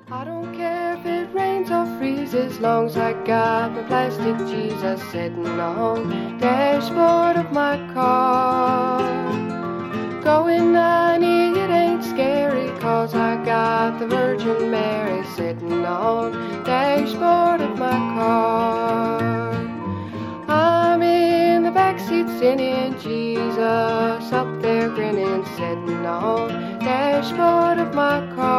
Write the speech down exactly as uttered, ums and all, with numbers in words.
I don't care if it rains or freezes, long as I got my plastic Jesus sitting on the dashboard of my car. Going ninety, it ain't scary, cause I got the Virgin Mary sitting on the dashboard of my car. I'm in the backseat singing, Jesus up there grinning, sitting on the dashboard of my car.